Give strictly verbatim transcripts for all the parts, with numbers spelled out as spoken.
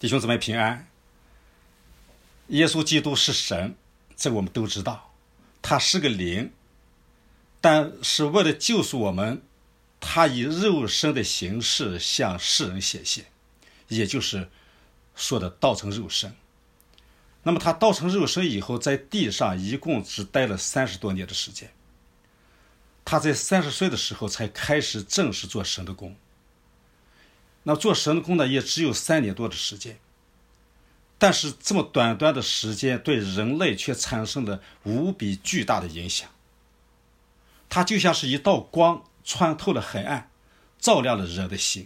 弟兄姊妹平安。耶稣基督是神，这个我们都知道，他是个灵，但是为了救赎我们，他以肉身的形式向世人显现，也就是说的道成肉身。那么他道成肉身以后，在地上一共只待了三十多年的时间。他在三十岁的时候才开始正式做神的工。那做神的工呢，也只有三年多的时间，但是这么短短的时间对人类却产生了无比巨大的影响。它就像是一道光穿透了黑暗，照亮了人的心。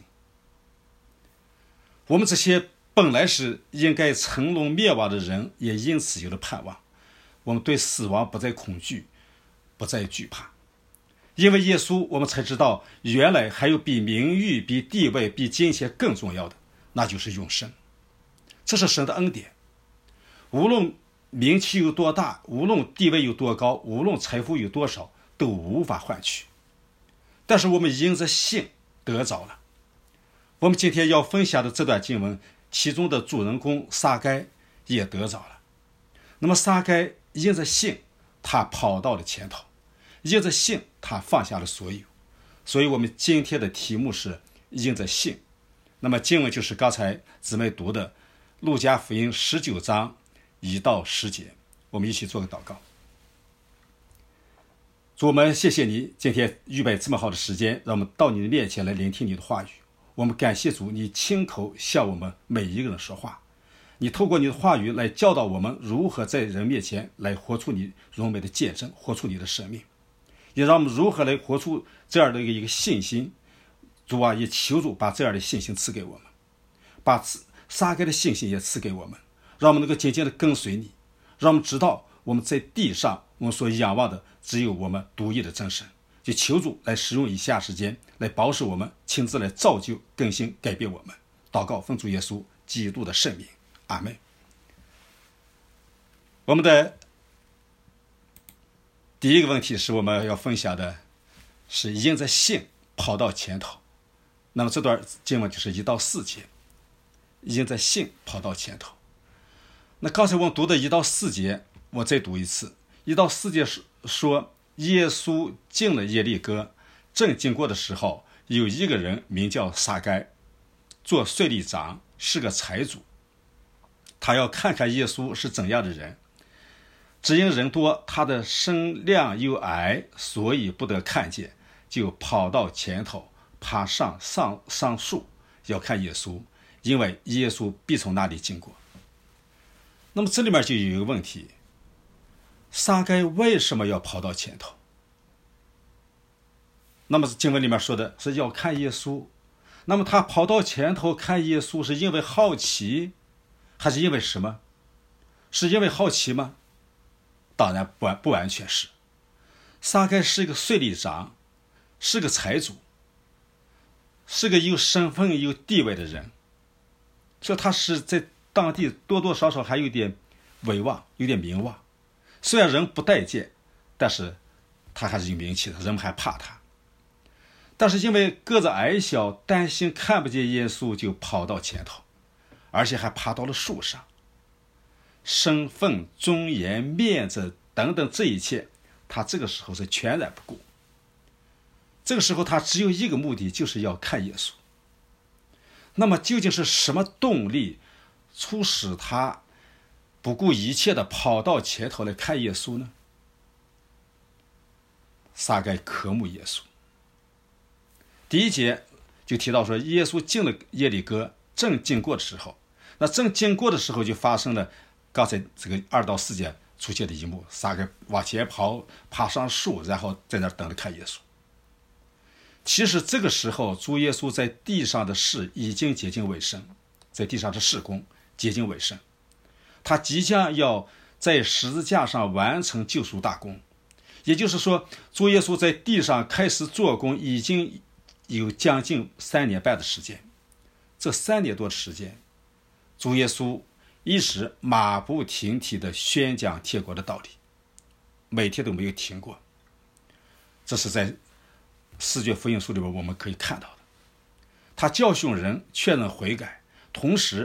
我们这些本来是应该沉沦灭亡的人，也因此有了盼望。我们对死亡不再恐惧，不再惧怕。因为耶稣，我们才知道原来还有比名誉、比地位、比金钱更重要的，那就是永生。这是神的恩典。无论名气有多大，无论地位有多高，无论财富有多少，都无法换取。但是我们因着信得着了。我们今天要分享的这段经文，其中的主人公撒该也得着了。那么撒该因着信，他跑到了前头，因着信他放下了所有。所以我们今天的题目是因着信。那么经文就是刚才姊妹读的路加福音十九章一到十节。我们一起做个祷告。主，我们谢谢你今天预备这么好的时间，让我们到你的面前来聆听你的话语。我们感谢主，你亲口向我们每一个人说话，你透过你的话语来教导我们如何在人面前来活出你荣美的见证，活出你的生命，也让我们如何来活出这样的一个信心。主啊，也求主把这样的信心赐给我们，把撒该的信心也赐给我们，让我们能够紧紧的跟随你，让我们知道我们在地上我们所仰望的只有我们独一的真神。就求主来使用以下时间来保守我们，亲自来造就更新改变我们。祷告奉主耶稣基督的圣名，阿们。我们的第一个问题是，我们要分享的是因着信跑到前头。那么这段经文就是一到四节，因着信跑到前头。那刚才我们读的一到四节，我再读一次。一到四节说，耶稣进了耶利哥，正经过的时候，有一个人名叫撒该，做税吏长，是个财主。他要看看耶稣是怎样的人，只因人多，他的身量又矮，所以不得看见，就跑到前头，爬上上上树，要看耶稣，因为耶稣必从那里经过。那么这里面就有一个问题，撒该为什么要跑到前头？那么经文里面说的是要看耶稣，那么他跑到前头看耶稣是因为好奇，还是因为什么？是因为好奇吗？当然不完不完全是。撒该是一个税吏长，是个财主，是个有身份有地位的人，所以他是在当地多多少少还有点威望，有点名望。虽然人不待见，但是他还是有名气的，人们还怕他。但是因为个子矮小，担心看不见耶稣，就跑到前头，而且还爬到了树上。身份、尊严、面子等等这一切，他这个时候是全然不顾。这个时候他只有一个目的，就是要看耶稣。那么究竟是什么动力促使他不顾一切的跑到前头来看耶稣呢？撒该渴慕耶稣。第一节就提到说，耶稣进了耶利哥，正经过的时候，那正经过的时候就发生了刚才这个二到四节出现的一幕，撒该往前跑，爬上树，然后在那等着看耶稣。其实这个时候主耶稣在地上的事已经接近尾声，在地上的事工接近尾声，他即将要在十字架上完成救赎大功。也就是说，主耶稣在地上开始做工已经有将近三年半的时间。这三年多的时间，主耶稣一直马不停蹄地宣讲天国的道理，每天都没有停过。这是在四卷福音书里边我们可以看到的。他教训人，劝人悔改，同时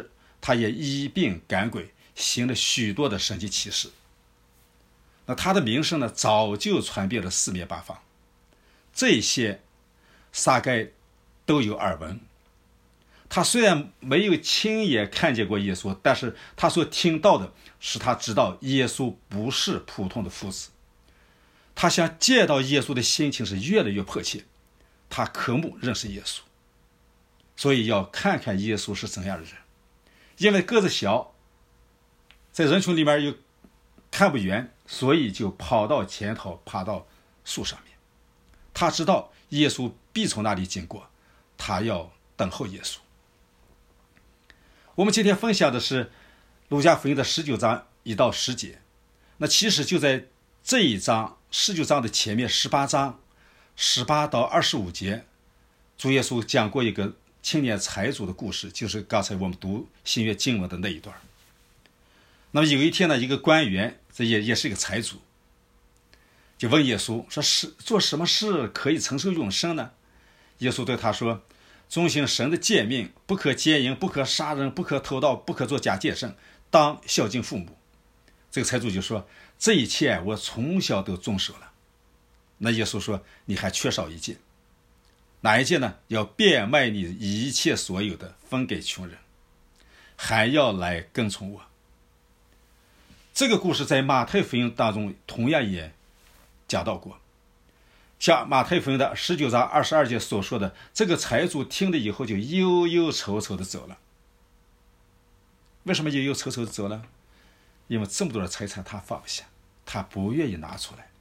他也医病赶鬼，行了许多的神迹奇事。那他的名声呢，早就传遍了四面八方。这些撒该都有耳闻。他虽然没有亲眼看见过耶稣，但是他所听到的使他知道耶稣不是普通的夫子。他想见到耶稣的心情是越来越迫切，他渴慕认识耶稣，所以要看看耶稣是怎样的人。因为个子小，在人群里面又看不远，所以就跑到前头，爬到树上面。他知道耶稣必从那里经过，他要等候耶稣。我们今天分享的是路加福音的十九章一到十节。那其实就在这一章十九章的前面十八章十八到二十五节，主耶稣讲过一个青年财主的故事，就是刚才我们读新约经文的那一段。那么有一天呢，一个官员，这也也是一个财主，就问耶稣说，是做什么事可以承受永生呢？耶稣对他说，遵行神的诫命，不可奸淫，不可杀人，不可偷盗，不可作假见证，当孝敬父母。这个财主就说，这一切我从小都遵守了。那耶稣说，你还缺少一件。哪一件呢？要变卖你一切所有的，分给穷人，还要来跟从我。这个故事在马太福音当中同样也讲到过。像马太福音的十九章二十二节所说的，这个财主听了以后就忧忧愁愁的走了。为什么忧忧愁愁的走了？因为这么多的财产他放不下，他不愿意拿出来。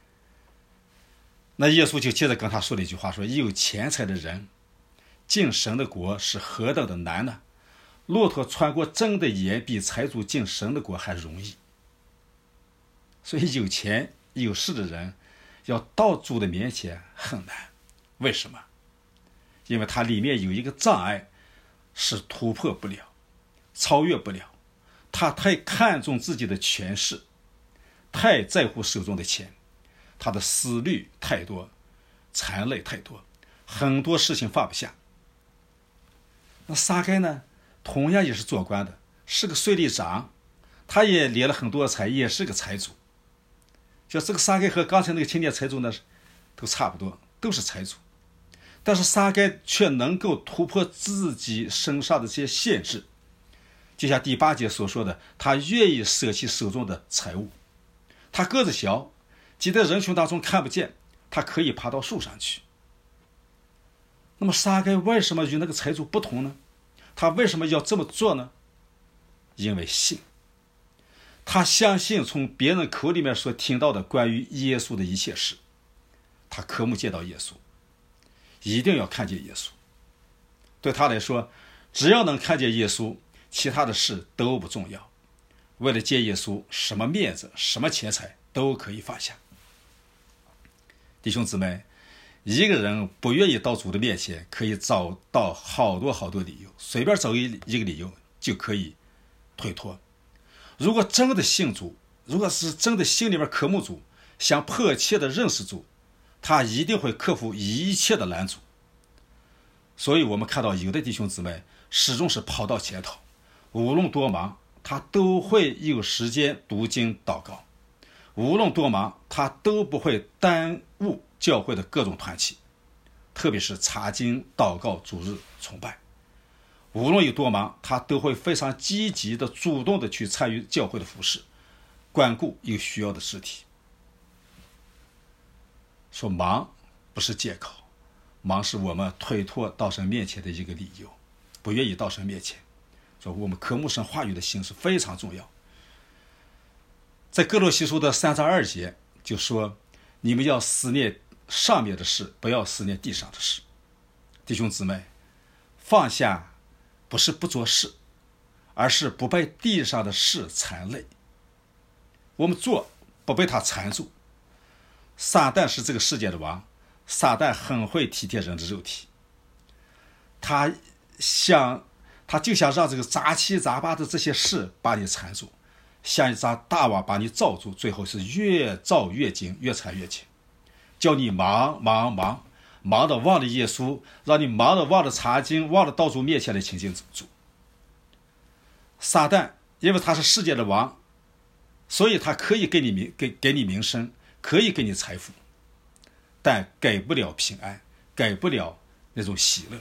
那耶稣就接着跟他说了一句话，说，有钱财的人进神的国是何等的难呢？骆驼穿过针的眼，比财主进神的国还容易。所以有钱有势的人要到主的面前很难。为什么？因为它里面有一个障碍是突破不了，超越不了。他太看重自己的权势，太在乎手中的钱，他的思虑太多，残累太多，很多事情放不下。那撒该呢，同样也是做官的，是个税吏长，他也敛了很多财，也是个财主。就这个撒该和刚才那个青年财主呢，都差不多，都是财主。但是撒该却能够突破自己身上的这些限制，就像第八节所说的，他愿意舍弃手中的财物。他个子小，挤在人群当中看不见，他可以爬到树上去。那么撒该为什么与那个财主不同呢？他为什么要这么做呢？因为信。他相信从别人口里面所听到的关于耶稣的一切事，他渴慕见到耶稣，一定要看见耶稣。对他来说，只要能看见耶稣，其他的事都不重要。为了见耶稣，什么面子，什么钱财都可以放下。弟兄姊妹，一个人不愿意到主的面前，可以找到好多好多理由，随便找一一个理由就可以推脱。如果真的信主，如果是真的心里面渴慕主，想迫切的认识主，他一定会克服一切的拦阻。所以我们看到有的弟兄姊妹始终是跑到前头，无论多忙，他都会有时间读经祷告，无论多忙，他都不会耽误教会的各种团契，特别是查经祷告主日崇拜。无论有多忙，他都会非常积极的主动的去参与教会的服事，关顾有需要的肢体。说忙不是借口，忙是我们推脱到神面前的一个理由，不愿意到神面前。说我们渴慕神话语的心是非常重要。在哥罗西书的三章二节就说，你们要思念上面的事，不要思念地上的事。弟兄姊妹，放下不是不做事，而是不被地上的事缠累。我们做不被他缠住。撒旦是这个世界的王，撒旦很会体贴人的肉体，他想他就想让这个杂七杂八的这些事把你缠住，像一张大网把你罩住，最后是越罩越紧，越缠越紧，叫你忙忙忙忙的忘了耶稣，让你忙的忘了查经，忘了到主面前来亲近主。 撒旦因为他是世界的王，所以他可以给你名给给你名声，可以给你财富，但给不了平安，给不了那种喜乐。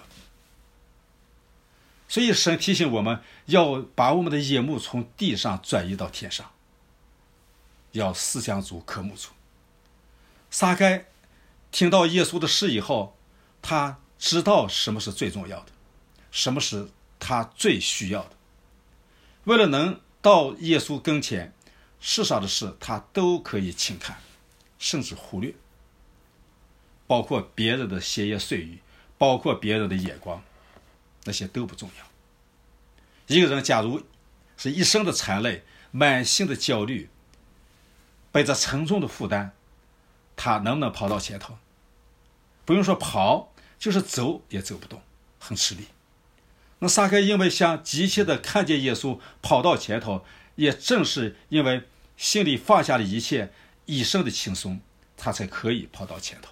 所以神提醒我们要把我们的眼目从地上转移到天上，要思想主，渴慕主。撒该听到耶稣的事以后，他知道什么是最重要的，什么是他最需要的。为了能到耶稣跟前，世上的事他都可以轻看，甚至忽略，包括别人的闲言碎语，包括别人的眼光，那些都不重要。一个人假如是一生的缠累，满心的焦虑，背着沉重的负担，他能不能跑到前头？不用说跑，就是走也走不动，很吃力。那撒该因为想急切的看见耶稣跑到前头，也正是因为心里放下了一切，一生的轻松，他才可以跑到前头。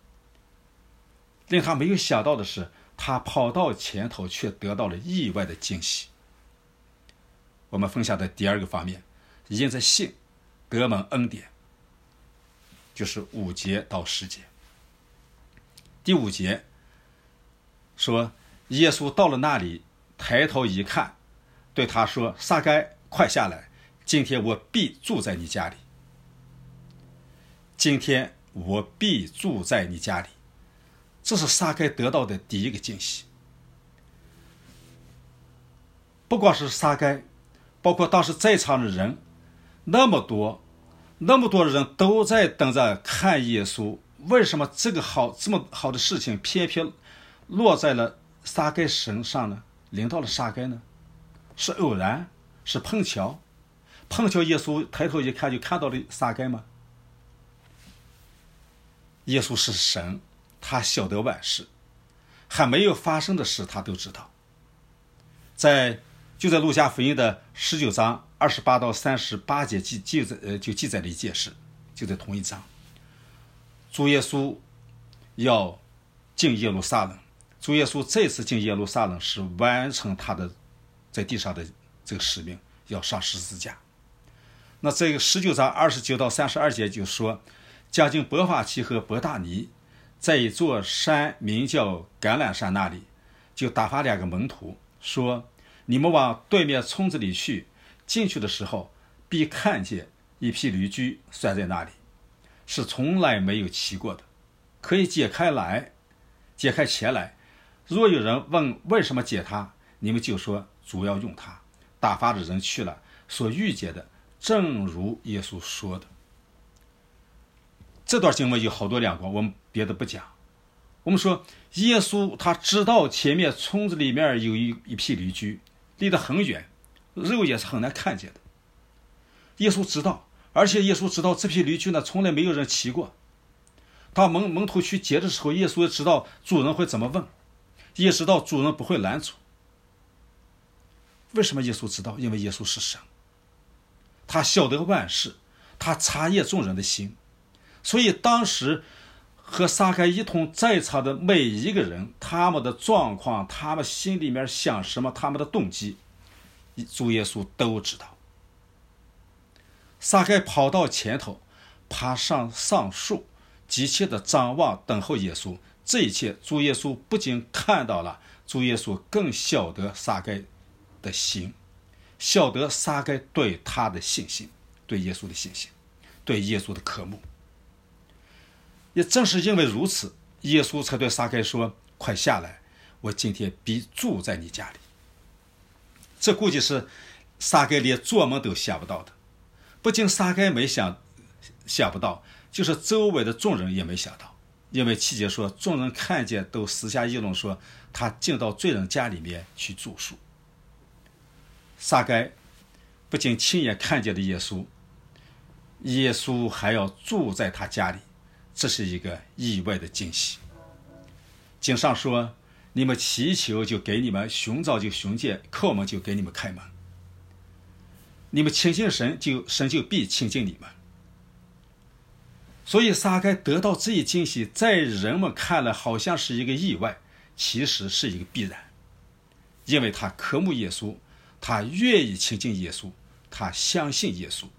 令他没有想到的是，他跑到前头却得到了意外的惊喜。我们分享的第二个方面，因着信得蒙恩典，就是五节到十节。第五节说，耶稣到了那里，抬头一看，对他说，撒该，快下来，今天我必住在你家里。今天我必住在你家里，这是撒该得到的第一个惊喜。不光是撒该，包括当时在场的人，那么多那么多人都在等着看耶稣，为什么这个好这么好的事情偏偏落在了撒该身上呢？临到了撒该呢？是偶然？是碰巧？碰巧耶稣抬头一看就看到了撒该吗？耶稣是神，他晓得万事，还没有发生的事他都知道。在就在路加福音的十九章二十八到三十八节记记载呃就记载了一件事，就在同一章。主耶稣要进耶路撒冷，主耶稣这次进耶路撒冷是完成他的在地上的这个使命，要上十字架。那这个十九章二十九到三十二节就说，将近伯法其和伯大尼，在一座山名叫橄榄山那里，就打发两个门徒说，你们往对面村子里去，进去的时候必看见一匹驴驹拴在那里，是从来没有骑过的，可以解开来解开前来。若有人问为什么解它，你们就说主要用它。打发的人去了，所遇见的正如耶稣说的。这段经文有好多亮光，我们别的不讲。我们说耶稣他知道前面村子里面有一一匹驴驹，离得很远，肉也是很难看见的。耶稣知道，而且耶稣知道这匹驴驹呢从来没有人骑过。当门门徒去接的时候，耶稣也知道主人会怎么问，也知道主人不会拦阻。为什么耶稣知道？因为耶稣是神，他晓得万事，他察验众人的心。所以当时和撒该一同在场的每一个人，他们的状况，他们心里面想什么，他们的动机，主耶稣都知道。撒该跑到前头，爬上上树，急切地张望等候耶稣。这一切主耶稣不仅看到了，主耶稣更晓得撒该的心，晓得撒该对他的信心，对耶稣的信心，对耶稣的渴慕。也正是因为如此，耶稣才对撒该说，快下来，我今天必住在你家里。这估计是撒该连做梦都想不到的。不仅撒该没想想不到，就是周围的众人也没想到。因为七节说，众人看见都私下议论说，他进到罪人家里面去住宿。撒该不仅亲眼看见了耶稣，耶稣还要住在他家里，这是一个意外的惊喜。经上说，你们祈求就给你们，寻找就寻见，叩门就给你们开门。你们亲近神，就神就必亲近你们。所以撒该得到这一惊喜，在人们看来好像是一个意外，其实是一个必然。因为他渴慕耶稣， 他愿意亲近耶稣，他相信耶稣。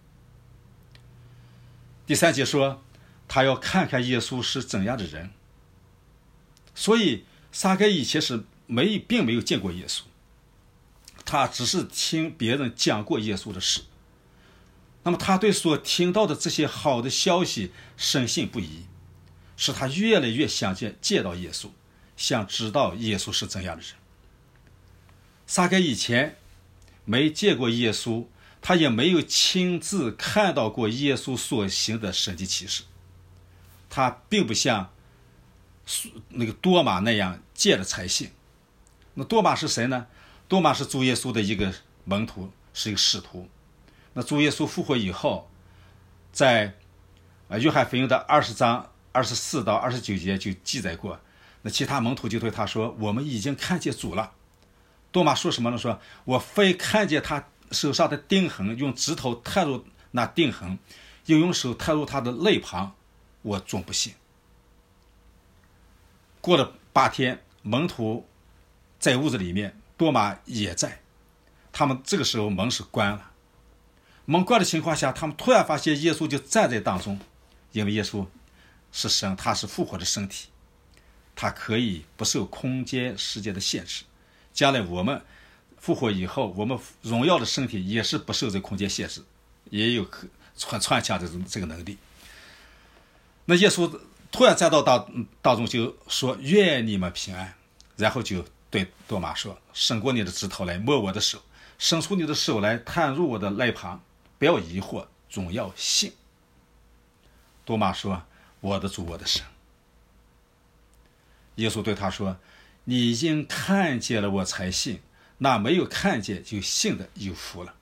第三节说，他要看看耶稣是怎样的人。所以撒该以前是没并没有见过耶稣，他只是听别人讲过耶稣的事。那么他对所听到的这些好的消息深信不疑，使他越来越想见见到耶稣，想知道耶稣是怎样的人。撒该以前没见过耶稣，他也没有亲自看到过耶稣所行的神迹奇事，他并不像那个多马那样见了才信。那多马是谁呢？多马是主耶稣的一个门徒，是一个使徒。那主耶稣复活以后，在约翰福音的二十章二十四到二十九节就记载过，那其他门徒就对他说，我们已经看见主了。多马说什么呢？说我非看见他手上的钉痕，用指头探入那钉痕，又用手探入他的肋旁，我总不信。过了八天，门徒在屋子里面，多马也在。他们这个时候门是关了，门关的情况下，他们突然发现耶稣就站在当中。因为耶稣是神，他是复活的身体，他可以不受空间时间的限制。将来我们复活以后，我们荣耀的身体也是不受这空间限制，也有穿穿墙这种这个能力。那耶稣突然站到当当中就说，愿你们平安。然后就对多马说，伸过你的指头来摸我的手，伸出你的手来探入我的肋旁，不要疑惑，总要信。多马说，我的主，我的神。耶稣对他说，你已经看见了我才信，那没有看见就信的有福了。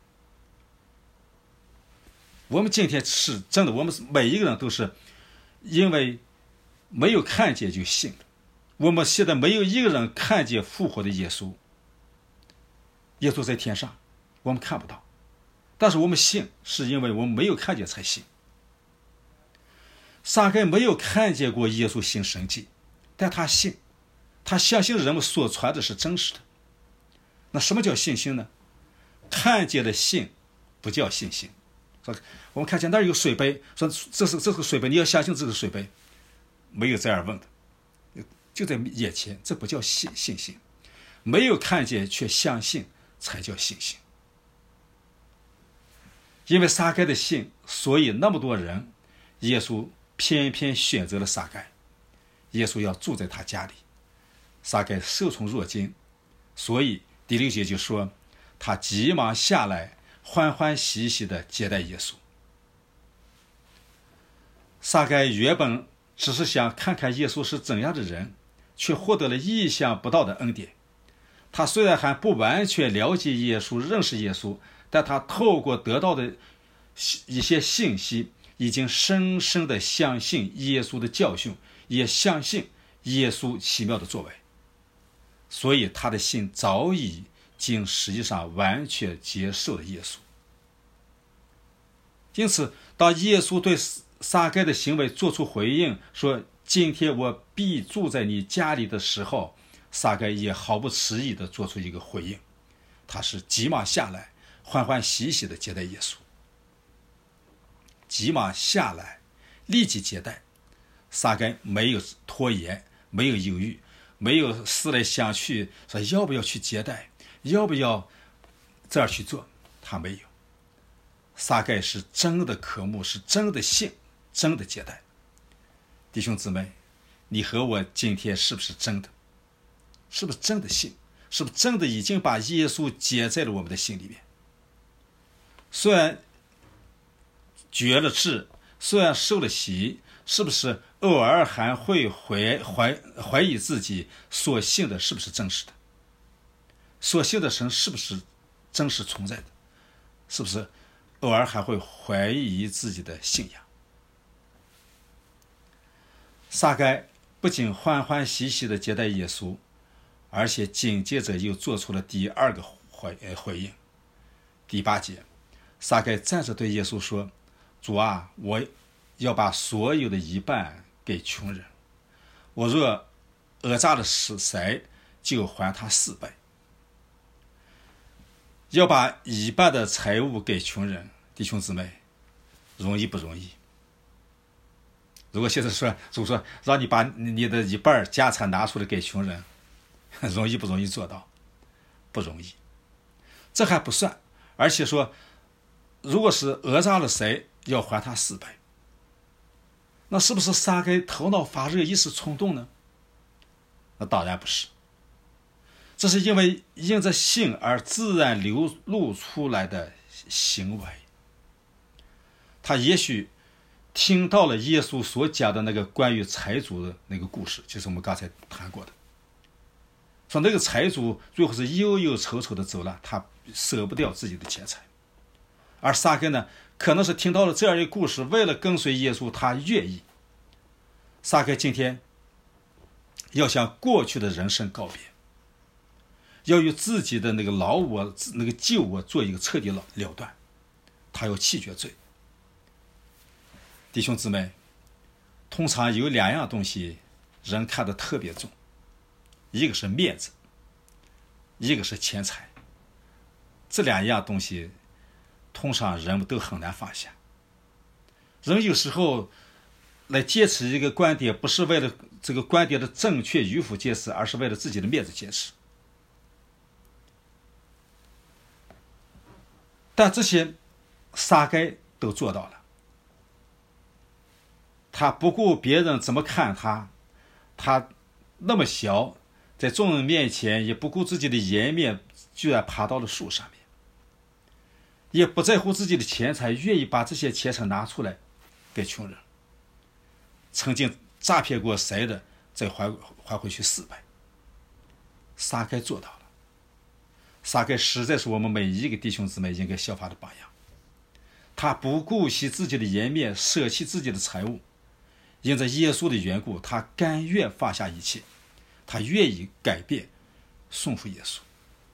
我们今天是真的，我们每一个人都是因为没有看见就信了。我们现在没有一个人看见复活的耶稣，耶稣在天上，我们看不到，但是我们信，是因为我们没有看见才信。撒该没有看见过耶稣行神迹，但他信，他相信人们所传的是真实的。那什么叫信心呢？看见的信不叫信心。说我们看见那儿有水杯，说这是这是水杯，你要相信这个水杯，没有这样问的，就在眼前，这不叫信信心。没有看见却相信才叫信心。因为撒该的信，所以那么多人，耶稣偏偏选择了撒该。耶稣要住在他家里，撒该受宠若惊，所以第六节就说，他急忙下来，欢欢喜喜地接待耶稣。撒该原本只是想看看耶稣是怎样的人，却获得了意想不到的恩典。他虽然还不完全了解耶稣，认识耶稣，但他透过得到的一些信息，已经深深地相信耶稣的教训，也相信耶稣奇妙的作为。所以他的心早已经实际上完全接受了耶稣。因此当耶稣对撒该的行为做出回应，说今天我必住在你家里的时候，撒该也毫不迟疑地做出一个回应，他是急忙下来，欢欢喜喜地接待耶稣。急忙下来，立即接待。撒该没有拖延，没有犹豫，没有思来想去，说要不要去接待，要不要这样去做，他没有。撒该是真的渴慕，是真的信，真的接待。弟兄姊妹，你和我今天是不是真的？是不是真的信？是不是真的已经把耶稣接在了我们的心里面？虽然绝了志，虽然受了洗，是不是偶尔还会怀怀怀疑自己所信的是不是真实的？所信的神是不是真实存在的？是不是偶尔还会怀疑自己的信仰？撒该不仅欢欢喜喜地接待耶稣，而且紧接着又做出了第二个回回应。第八节，撒该站着对耶稣说，主啊，我要把所有的一半给穷人，我若讹诈了谁，就还他四倍。 要把一半的财物给穷人，弟兄姊妹，容易不容易？如果现在说，就说让你把你的一半家产拿出来给穷人，容易不容易做到？不容易。这还不算，而且说，如果是讹诈了谁，要还他四倍。那是不是撒该头脑发热，一时冲动呢？那当然不是。这是因为因着信而自然流露出来的行为。他也许听到了耶稣所讲的那个关于财主的那个故事，就是我们刚才谈过的，说那个财主最后是忧忧愁愁的走了，他舍不掉自己的钱财。而撒该呢，可能是听到了这样一个故事，为了跟随耶稣，他愿意。撒该今天要向过去的人生告别，要与自己的那个老我、那个旧我做一个彻底了了断，他要弃绝罪。弟兄姊妹，通常有两样东西人看得特别重，一个是面子，一个是钱财。这两样东西通常人们都很难放下。人有时候来坚持一个观点，不是为了这个观点的正确与否坚持，而是为了自己的面子坚持。但这些撒该都做到了。他不顾别人怎么看他，他那么小，在众人面前也不顾自己的颜面，居然爬到了树上面，也不在乎自己的钱财，愿意把这些钱财拿出来给穷人。曾经诈骗过谁的，再还还回去四倍。撒该做到了。撒该实在是我们每一个弟兄姊妹应该效法的榜样。他不顾惜自己的颜面，舍弃自己的财物，因着耶稣的缘故，他甘愿放下一切，他愿意改变，顺服耶稣。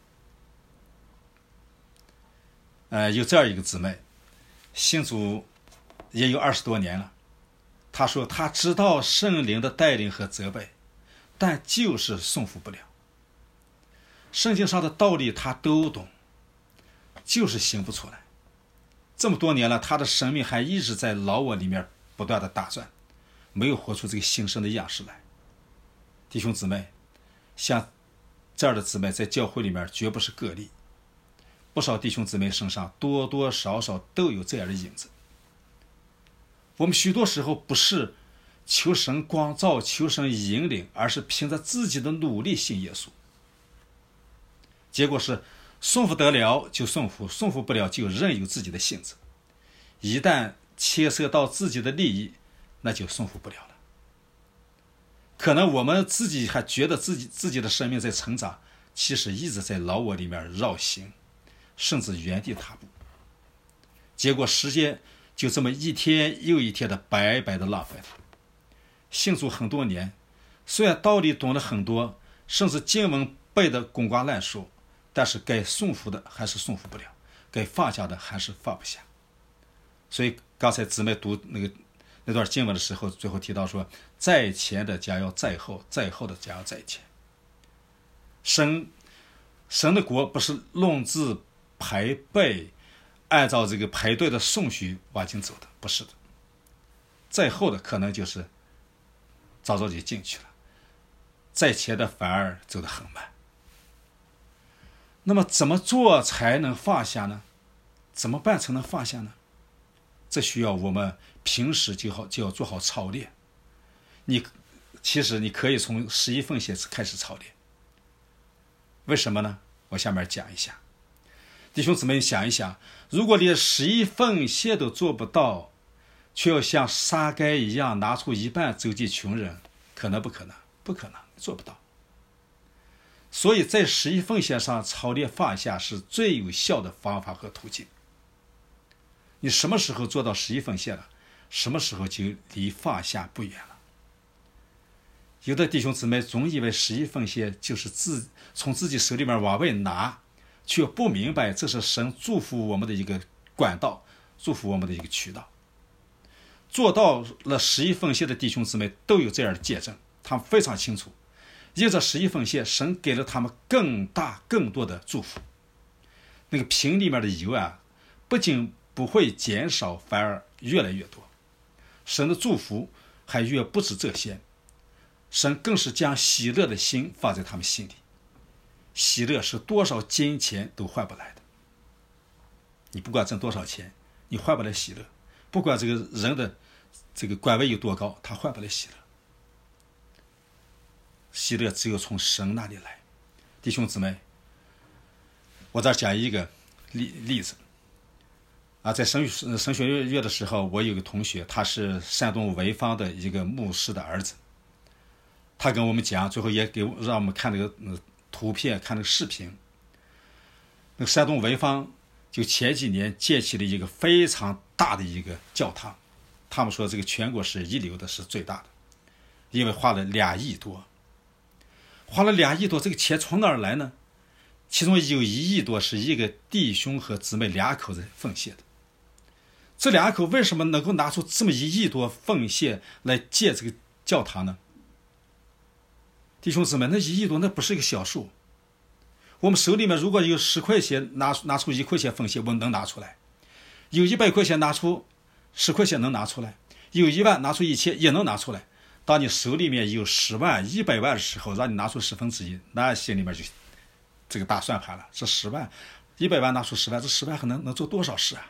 呃，有这样一个姊妹，信主也有二十多年了。他说他知道圣灵的带领和责备，但就是顺服不了。圣经上的道理他都懂，就是行不出来。这么多年了，他的生命还一直在老我里面不断的打转，没有活出这个新生的样式来。弟兄姊妹，像这样的姊妹在教会里面绝不是个例，不少弟兄姊妹身上多多少少都有这样的影子。我们许多时候不是求神光照、求神引领，而是凭着自己的努力信耶稣。结果是顺服得了就顺服，顺服不了就任由自己的性子。一旦牵涉到自己的利益，那就顺服不了了。可能我们自己还觉得自己自己的生命在成长，其实一直在老我里面绕行，甚至原地踏步。结果时间就这么一天又一天的白白的浪费了。信主很多年，虽然道理懂了很多，甚至经文背得滚瓜烂熟，但是该顺服的还是顺服不了，该放下的还是放不下。所以刚才姊妹读那个那段经文的时候，最后提到说，在前的将要在后，在后的将要在前。神神的国不是论字排辈，按照这个排队的顺序往前走的，不是的。在后的可能就是早早就进去了，在前的反而走得很慢。那么怎么做才能放下呢？怎么办才能放下呢？这需要我们平时就好就要做好操练。你其实你可以从十一奉献开始操练。为什么呢？我下面讲一下。弟兄姊妹想一想，如果连十一奉献都做不到，却要像撒该一样拿出一半周济穷人，可能不可能？不可能，做不到。所以在十一奉献上操练放下是最有效的方法和途径。你什么时候做到十一奉献了，什么时候就离放下不远了。有的弟兄姊妹总以为十一奉献就是自从自己手里面往外拿，却不明白这是神祝福我们的一个管道，祝福我们的一个渠道。做到了十一奉献的弟兄姊妹都有这样的见证，他们非常清楚，因着十一奉献，神给了他们更大更多的祝福。 那个瓶里面的油啊，不仅不会减少，反而越来越多。神的祝福还越不止这些，神更是将喜乐的心放在他们心里。喜乐是多少金钱都换不来的。你不管挣多少钱，你换不来喜乐。不管这个人的这个官位有多高，他换不来喜乐。喜乐只有从神那里来。弟兄姊妹，我这儿讲一个例例子啊，在神神学院的时候，我有个同学，他是山东潍坊的一个牧师的儿子。他跟我们讲，最后也给让我们看那个、呃、图片，看那个视频。那个山东潍坊就前几年建起了一个非常大的一个教堂，他们说这个全国是一流的，是最大的，因为花了两亿多。花了两亿多，这个钱从哪儿来呢？其中有一亿多是一个弟兄和姊妹两口子奉献的。这两口为什么能够拿出这么一亿多奉献来建这个教堂呢？弟兄姊妹，那一亿多那不是一个小数。我们手里面如果有十块钱，拿拿出一块钱奉献，我们能拿出来；有一百块钱拿出十块钱能拿出来；有一万拿出一千也能拿出来。当你手里面有十万、一百万的时候，让你拿出十分之一，那心里面就这个大算盘了。这十万、一百万拿出十万，这十万可能能做多少事啊？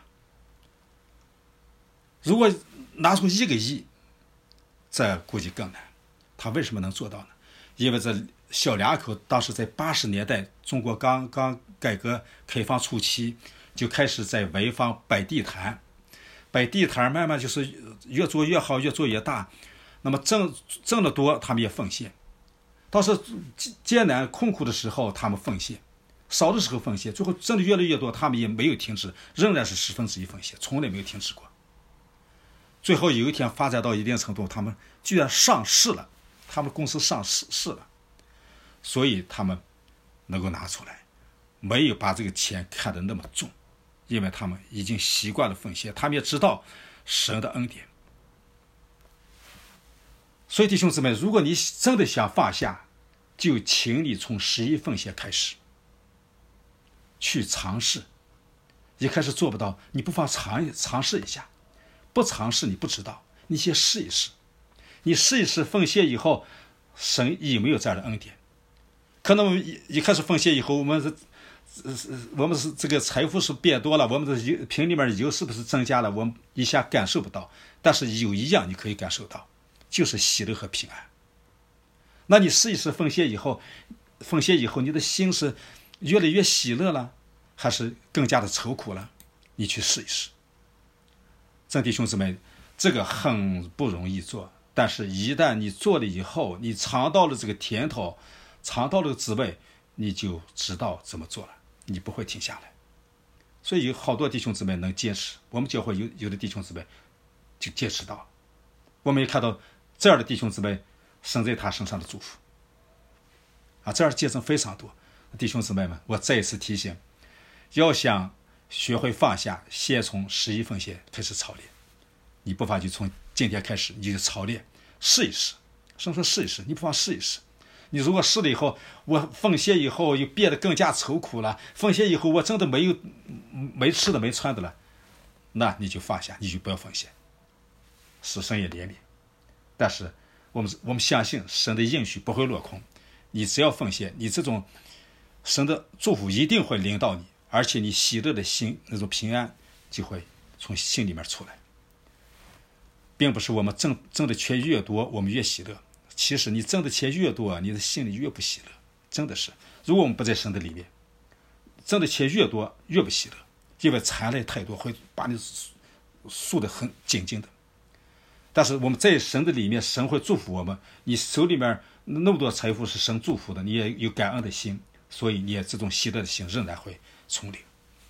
如果拿出一个亿，这估计更难。他为什么能做到呢？因为这小两口当时在八十年代，中国刚刚改革开放初期，就开始在潍坊摆地摊，摆地摊慢慢就是越做越好，越做越大。那么挣挣得多，他们也奉献；当时艰难困苦的时候，他们奉献；少的时候奉献，最后挣得越来越多，他们也没有停止，仍然是十分之一奉献，从来没有停止过。最后有一天发展到一定程度，他们居然上市了，他们公司上市市了，所以他们能够拿出来，没有把这个钱看得那么重，因为他们已经习惯了奉献，他们也知道神的恩典。所以弟兄姊妹，如果你真的想放下，就请你从十一奉献开始，去尝试。一开始做不到，你不妨尝尝试一下，不尝试你不知道，你先试一试。你试一试奉献以后，神有没有这样的恩典？可能一一开始奉献以后，我们是我们是这个财富是变多了，我们的油瓶里面的油是不是增加了？我们一下感受不到，但是有一样你可以感受到，就是喜乐和平安。那你试一试奉献以后，奉献以后你的心是越来越喜乐了，还是更加的愁苦了？你去试一试。真弟兄姊妹，这个很不容易做，但是一旦你做了以后，你尝到了这个甜头，尝到了滋味，你就知道怎么做了，你不会停下来。所以有好多弟兄姊妹能坚持，我们教会有有的弟兄姊妹就坚持到了。我们也看到这样的弟兄姊妹生在他身上的祝福啊，这样的见证非常多。弟兄姊妹们，我再一次提醒，要想学会放下，先从十一奉献开始操练。你不妨就从今天开始，你就操练，试一试。什么说试一试？你不妨试一试。你如果试了以后，我奉献以后又变得更加愁苦了，奉献以后我真的没有没吃的没穿的了，那你就放下，你就不要奉献。是神也怜悯，但是我们我们相信神的应许不会落空。你只要奉献，你这种神的祝福一定会临到你，而且你喜乐的心那种平安就会从心里面出来。并不是我们挣挣的钱越多我们越喜乐，其实你挣的钱越多，你的心里越不喜乐。真的是，如果我们不在神的里面，挣的钱越多越不喜乐，因为财类太多会把你束得很紧紧的。但是我们在神的里面，神会祝福我们，你手里面那么多财富是神祝福的，你也有感恩的心，所以你也这种喜乐的心仍然会从灵。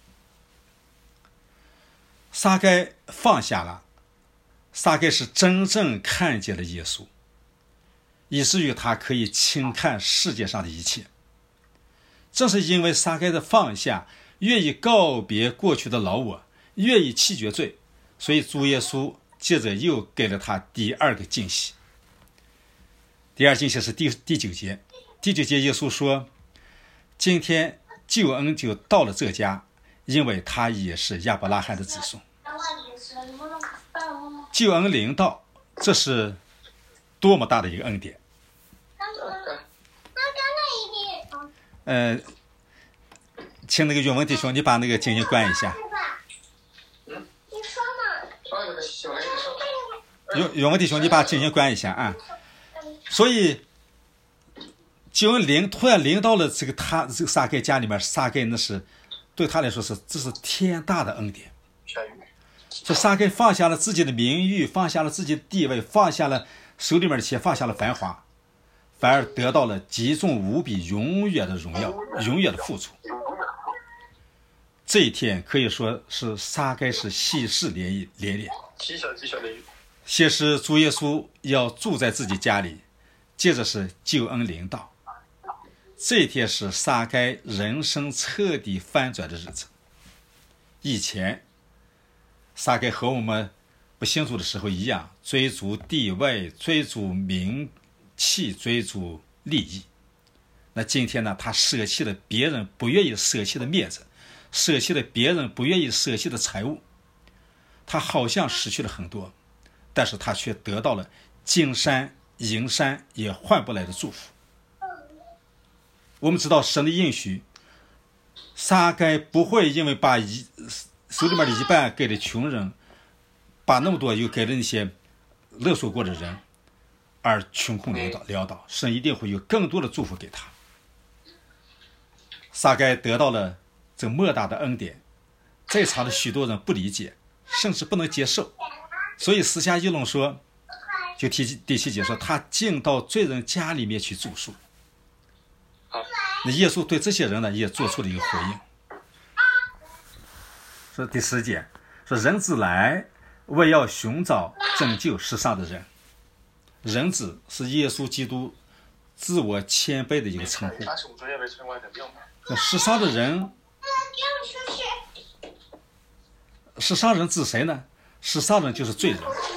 撒该放下了，撒该是真正看见了耶稣，以至于他可以轻看世界上的一切。正是因为撒该的放下，愿意告别过去的老我，愿意弃绝罪，所以主耶稣接着又给了他第二个惊喜。第二惊喜是第第九节，第九节耶稣说：今天救恩就到了这家， 因为他也是亚伯拉罕的子孙。救恩临到，这是多么大的一个恩典。呃，请那个永文弟兄，你把那个静音关一下。永永文弟兄，你把静音关一下啊。所以救恩临突然临到了这个他这个撒该家里面，撒该那是对他来说是这是天大的恩典。这撒该放下了自己的名誉，放下了自己的地位，放下了手里面的钱，放下了繁华，反而得到了极重无比永远的荣耀，永远的富足。这一天可以说是撒该是喜事连连连。先是主耶稣要住在自己家里，接着是救恩临到。这一天是撒该人生彻底翻转的日子。以前撒该和我们不信主的时候一样，追逐地位，追逐名气，追逐利益。那今天呢，他舍弃了别人不愿意舍弃的面子，舍弃了别人不愿意舍弃的财物。他好像失去了很多，但是他却得到了金山银山也换不来的祝福。我们知道神的应许，撒该不会因为把一手里面的一半给了穷人，把那么多又给了那些勒索过的人，而穷困潦倒潦倒，神一定会有更多的祝福给他。撒该得到了这莫大的恩典，在场的许多人不理解，甚至不能接受，所以私下议论说，就提第七节说，他进到罪人家里面去住宿。那耶稣对这些人呢，也做出了一个回应。说第十节，说人子来，为要寻找拯救世上的人。人子是耶稣基督自我谦卑的一个称呼。那世上的人，世上人指谁呢？世上人就是罪人。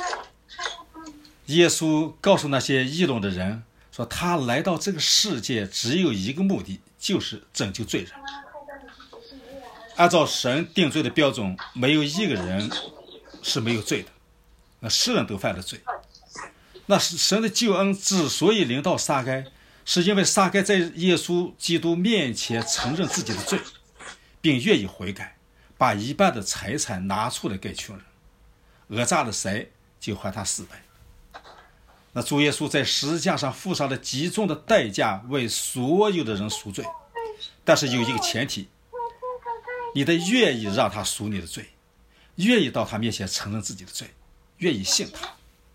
耶稣告诉那些议论的人说，他来到这个世界只有一个目的，就是拯救罪人。按照神定罪的标准，没有一个人是没有罪的，那世人都犯了罪。那神的救恩之所以临到撒该，是因为撒该在耶稣基督面前承认自己的罪，并愿意悔改，把一半的财产拿出来给穷人，讹诈了谁就还他四倍。那主耶稣在十字架上付上了极重的代价，为所有的人赎罪，但是有一个前提，你得愿意让他赎你的罪，愿意到他面前承认自己的罪，愿意信他。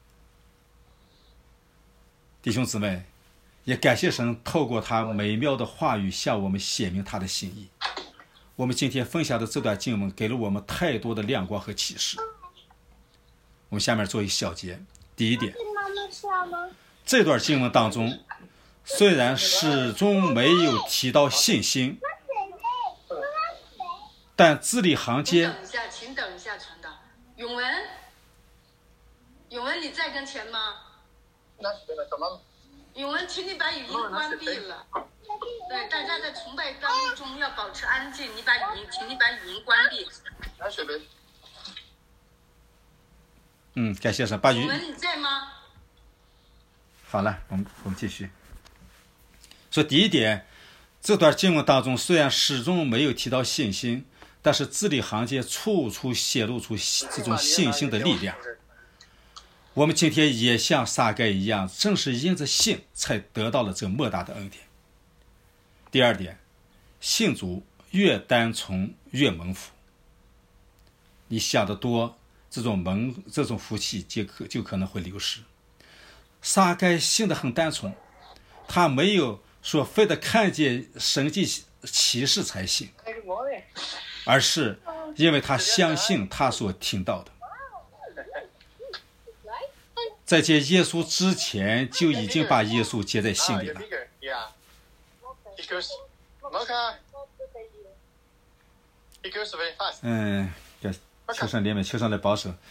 弟兄姊妹，也感谢神透过他美妙的话语向我们显明他的心意。我们今天分享的这段经文给了我们太多的亮光和启示。我们下面做一小节。第一点，这段经文当中虽然始终没有提到信心，但字里行间。 等一下，请等一下，传道。永文，永文，你在跟前吗？永文，请你把语音关闭了。对，大家在崇拜当中要保持安静，你把语音，请你把语音关闭。 拿水杯。 嗯，感谢神，把语。 永文，你在吗？ 好了，我们我们继续。说第一点，这段经文当中虽然始终没有提到信心，但是字里行间处处显露出这种信心的力量。我们今天也像撒该一样，正是因着信才得到了这莫大的恩典。第二点，信主越单纯越蒙福。你想得多，这种蒙这种福气就可就可能会流失。撒该信得很单纯，他没有说非得看见神迹奇事才信，而是因为他相信他所听到的。在接耶稣之前就已经把耶稣接在心里了。嗯，求神怜悯，求神来保守。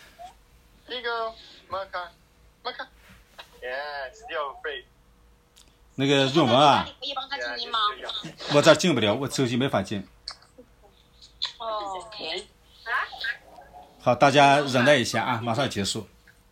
那个润文啊，我这儿进不了，我手机没法进。 哦。 好，大家忍耐一下啊，马上结束。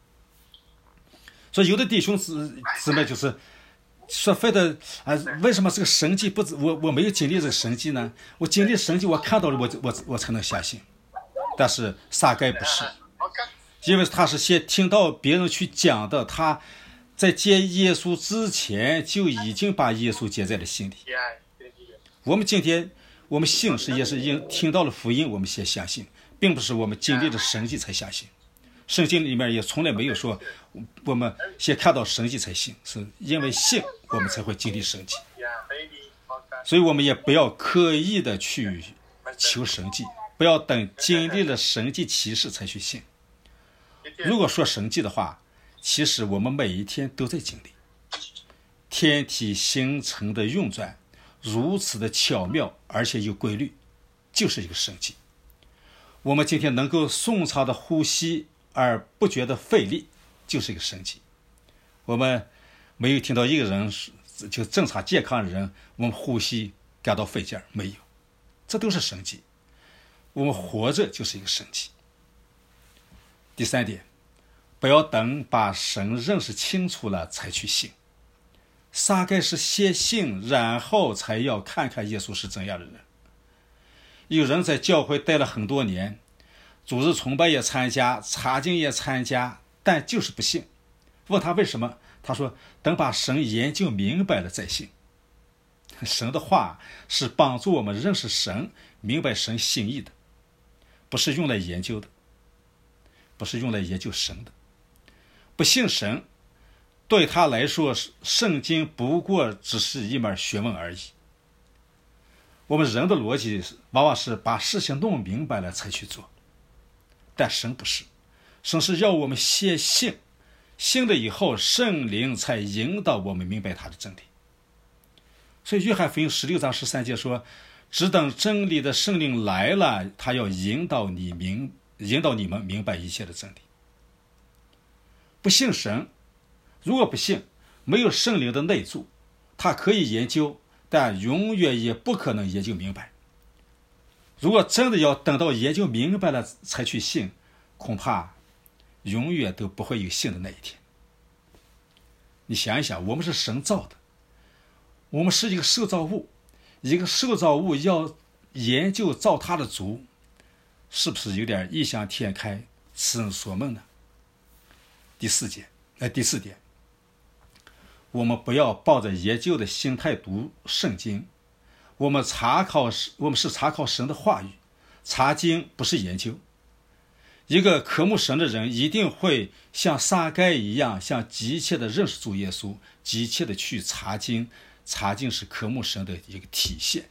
所以有的弟兄姊姊妹就是说非得啊，为什么这个神迹不我我没有经历这个神迹呢？我经历神迹，我看到了，我我我才能相信。但是撒该不是，因为他是先听到别人去讲的，他在接耶稣之前就已经把耶稣接在了心里。我们今天我们信是也是因听到了福音，我们先相信，并不是我们经历了神迹才相信。圣经里面也从来没有说我们先看到神迹才信，是因为信我们才会经历神迹。所以我们也不要刻意的去求神迹，不要等经历了神迹奇事才去信。如果说神迹的话，其实我们每一天都在经历。天体形成的运转如此的巧妙而且有规律，就是一个神迹。我们今天能够顺畅的呼吸而不觉得费力，就是一个神迹。我们没有听到一个人就正常健康的人我们呼吸感到费劲，没有，这都是神迹。我们活着就是一个神迹。第三点，不要等把神认识清楚了才去信。撒该是先信，然后才要看看耶稣是怎样的人。有人在教会待了很多年，主日崇拜也参加，查经也参加，但就是不信。问他为什么，他说等把神研究明白了再信。神的话是帮助我们认识神，明白神心意的，不是用来研究的，不是用来研究神的。不信神对他来说，圣经不过只是一门学问而已。我们人的逻辑往往是把事情弄明白了才去做，但神不是，神是要我们先信，信了以后圣灵才引导我们明白他的真理。所以约翰福音十六章十三节说，只等真理的圣灵来了，他要引导你明引导你们明白一切的真理。不信神，如果不信，没有圣灵的内助，他可以研究，但永远也不可能研究明白。如果真的要等到研究明白了才去信，恐怕永远都不会有信的那一天。你想一想，我们是神造的，我们是一个受造物，一个受造物要研究造他的主，是不是有点异想天开，痴人说梦呢？第四点，哎，第四点，我们不要抱着研究的心态读圣经。我们查考，我们是查考神的话语，查经不是研究。一个渴慕神的人一定会像撒该一样，像急切的认识主耶稣，急切的去查经。查经是渴慕神的一个体现。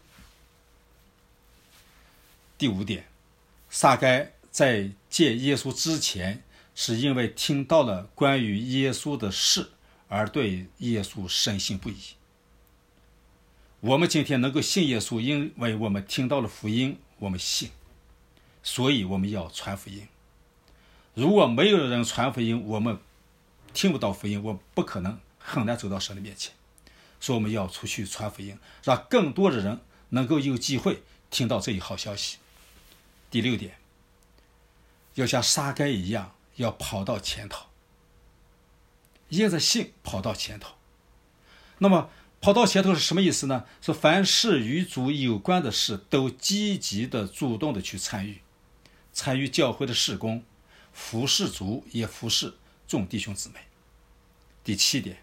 第五点，撒该在见耶稣之前，是因为听到了关于耶稣的事而对耶稣深信不疑。我们今天能够信耶稣，因为我们听到了福音，我们信，所以我们要传福音。如果没有人传福音，我们听不到福音，我们不可能很难走到神的面前。所以我们要出去传福音，让更多的人能够有机会听到这一好消息。第六点，要像撒该一样，要跑到前头，因着信跑到前头。那么跑到前头是什么意思呢？是凡是与主有关的事都积极的主动的去参与，参与教会的事工，服侍主也服侍众弟兄姊妹。第七点，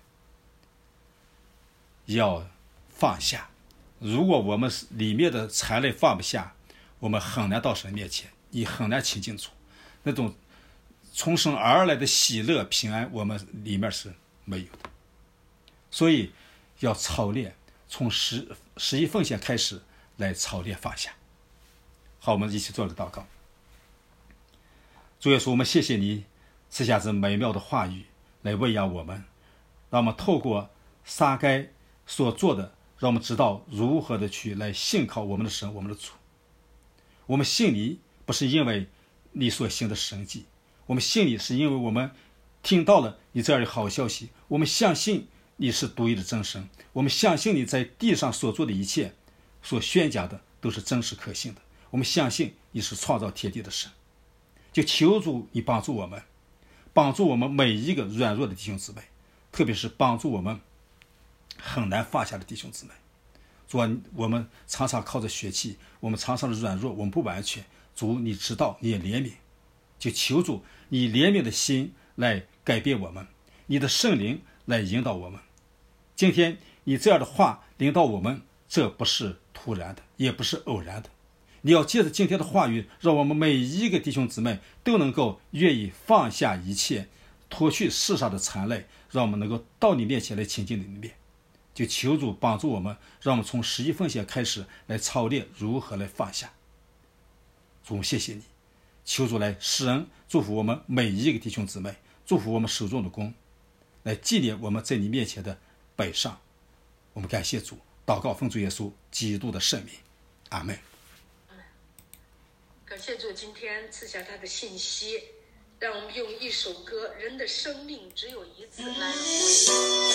要放下。如果我们里面的财类放不下，我们很难到神面前，你很难亲近主。那种从神而来的喜乐平安，我们里面是没有的。所以要操练，从十十一奉献开始来操练放下。好，我们一起做个祷告。主耶稣，我们谢谢你赐下这美妙的话语来喂养我们，让我们透过撒该所做的，让我们知道如何的去来信靠我们的神，我们的主。我们信你不是因为你所行的神迹，我们信你是因为我们听到了你这样的好消息，我们相信你是独一的真神，我们相信你在地上所做的一切所宣讲的都是真实可信的， 我们相信你是创造天地的神，就求主你帮助我们，帮助我们每一个软弱的弟兄姊妹，特别是帮助我们很难放下的弟兄姊妹。主啊，我们常常靠着血气，我们常常的软弱，我们不完全。主，你知道，你也怜悯，就求主你怜悯的心来改变我们，你的圣灵来引导我们。今天你这样的话领导我们，这不是突然的，也不是偶然的。你要借着今天的话语，让我们每一个弟兄姊妹都能够愿意放下一切，脱去世上的残累，让我们能够到你面前来亲近你的面。就求主帮助我们，让我们从十一奉献开始来操练如何来放下。主，谢谢你，求主来施恩祝福我们每一个弟兄姊妹，祝福我们手中的工，来纪念我们在你面前的摆上。我们感谢主，祷告奉主耶稣基督的圣名，阿们。 感谢主今天赐下他的信息，让我们用一首歌《人的生命只有一次》来回应。